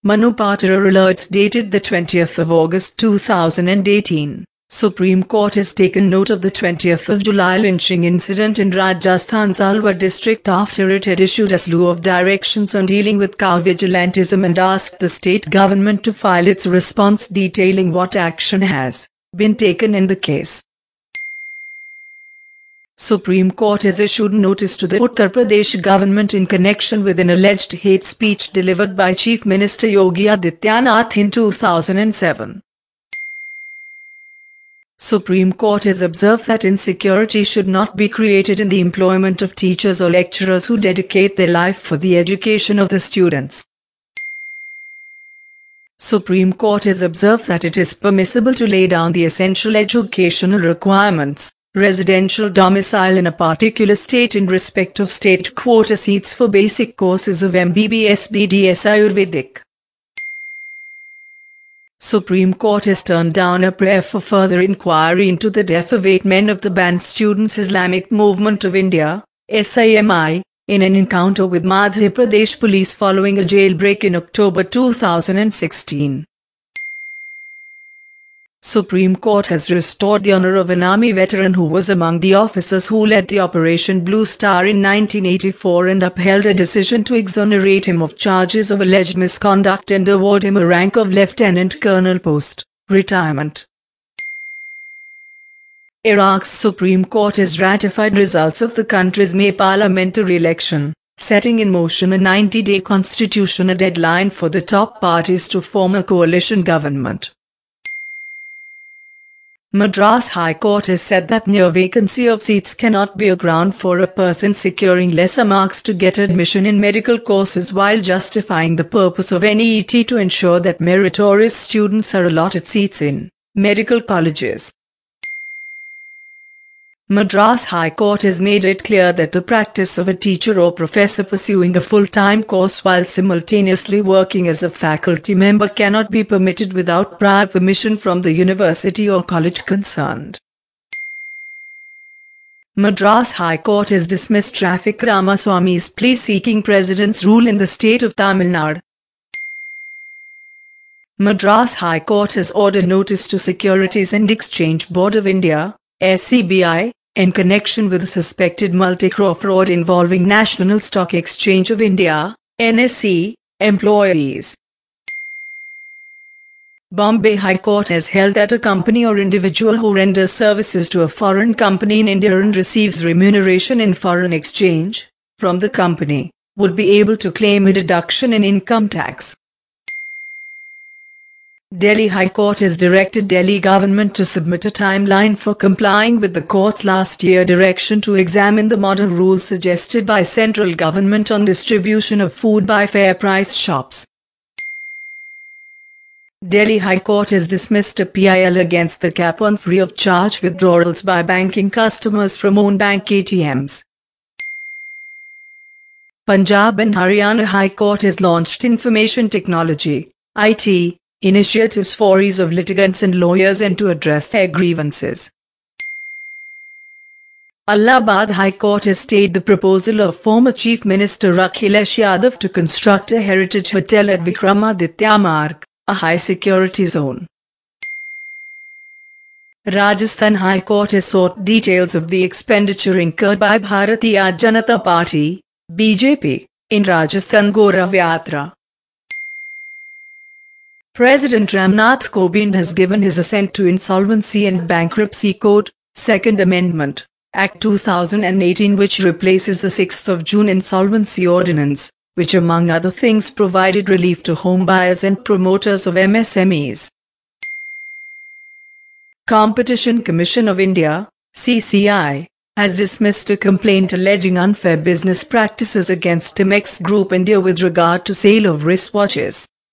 Manu Patora alerts dated the 20th of August 2018. Supreme Court has taken note of the 20th of July lynching incident in Rajasthan's Alwar district after it had issued a slew of directions on dealing with cow vigilantism and asked the state government to file its response detailing what action has been taken in the case. Supreme Court has issued notice to the Uttar Pradesh government in connection with an alleged hate speech delivered by Chief Minister Yogi Adityanath in 2007. Supreme Court has observed that insecurity should not be created in the employment of teachers or lecturers who dedicate their life for the education of the students. Supreme Court has observed that it is permissible to lay down the essential educational requirements, residential domicile in a particular state in respect of state quota seats for basic courses of MBBS, BDS, Ayurvedic. Supreme Court has turned down a prayer for further inquiry into the death of 8 men of the banned Students Islamic Movement of India, SIMI, in an encounter with Madhya Pradesh police following a jailbreak in October 2016. Supreme Court has restored the honor of an army veteran who was among the officers who led the Operation Blue Star in 1984 and upheld a decision to exonerate him of charges of alleged misconduct and award him a rank of Lieutenant Colonel post-retirement. Iraq's Supreme Court has ratified results of the country's May parliamentary election, setting in motion a 90-day constitutional deadline for the top parties to form a coalition government. Madras High Court has said that mere vacancy of seats cannot be a ground for a person securing lesser marks to get admission in medical courses while justifying the purpose of NEET to ensure that meritorious students are allotted seats in medical colleges. Madras High Court has made it clear that the practice of a teacher or professor pursuing a full-time course while simultaneously working as a faculty member cannot be permitted without prior permission from the university or college concerned. Madras High Court has dismissed Traffic Ramaswamy's plea seeking President's rule in the state of Tamil Nadu. Madras High Court has ordered notice to Securities and Exchange Board of India, SCBI, in connection with a suspected multi-crore fraud involving National Stock Exchange of India, NSE, employees. Bombay High Court has held that a company or individual who renders services to a foreign company in India and receives remuneration in foreign exchange from the company would be able to claim a deduction in income tax. Delhi High Court has directed Delhi government to submit a timeline for complying with the court's last year direction to examine the model rules suggested by central government on distribution of food by fair price shops. Delhi High Court has dismissed a PIL against the cap on free of charge withdrawals by banking customers from own bank ATMs. Punjab and Haryana High Court has launched information technology (IT) initiatives for ease of litigants and lawyers and to address their grievances. Allahabad High Court has stayed the proposal of former Chief Minister Akhilesh Yadav to construct a heritage hotel at Vikramaditya Marg, a high-security zone. Rajasthan High Court has sought details of the expenditure incurred by Bharatiya Janata Party, BJP, in Rajasthan Gaurav Yatra. President Ramnath Kovind has given his assent to Insolvency and Bankruptcy Code, Second Amendment, Act 2018 which replaces the 6th of June Insolvency Ordinance, which among other things provided relief to home buyers and promoters of MSMEs. Competition Commission of India, CCI, has dismissed a complaint alleging unfair business practices against Timex Group India with regard to sale of wristwatches.